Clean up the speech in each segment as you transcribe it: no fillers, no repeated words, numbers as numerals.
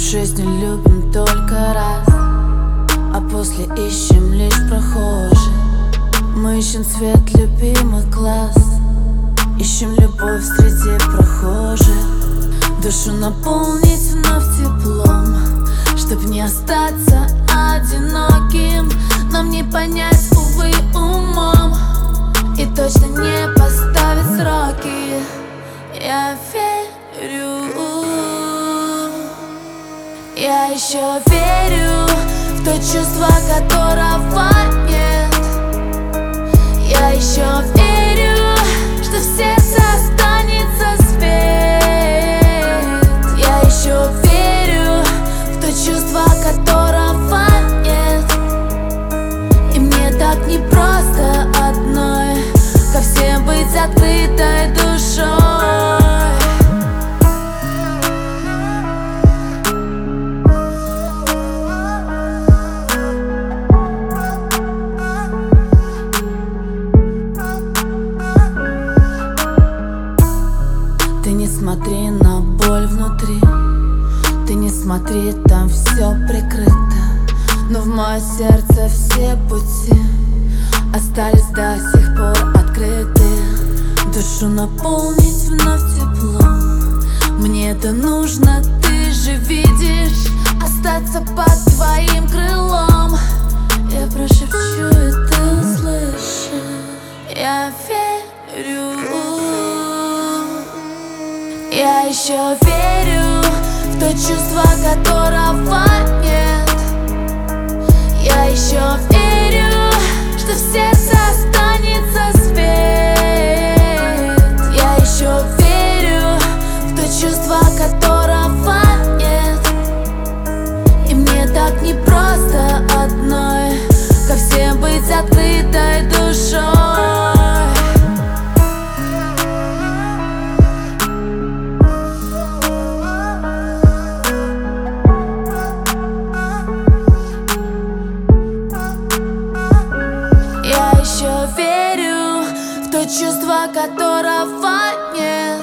жизни любим только раз, а после ищем лишь прохожих. Мы ищем цвет любимых глаз, ищем любовь среди прохожих. Душу наполнить вновь теплом, чтоб не остаться одиноким. Нам не понять, увы, умом, и точно не поставить сроки. Я верю, я еще верю в то чувство, которого нет. Я еще верю, что в сердце останется свет. Я еще верю в то чувство, которого нет. И мне так непросто одной ко всем быть открытой душой. Ты не смотри на боль внутри, ты не смотри, там все прикрыто. Но в мое сердце все пути остались до сих пор открыты. Душу наполнить вновь теплом, мне это нужно, ты же видишь. Остаться под твоим крылом, я прошепчу, и ты услышишь. Я верю, я еще верю в то чувство, которого нет. Я еще верю, что в сердце останется свет. Я еще верю в то чувство, которого нет. И мне так непросто одной ко всем быть открытой душой. Я еще верю в то чувство, которого нет.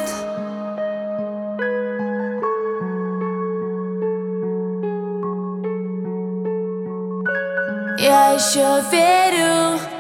Я еще верю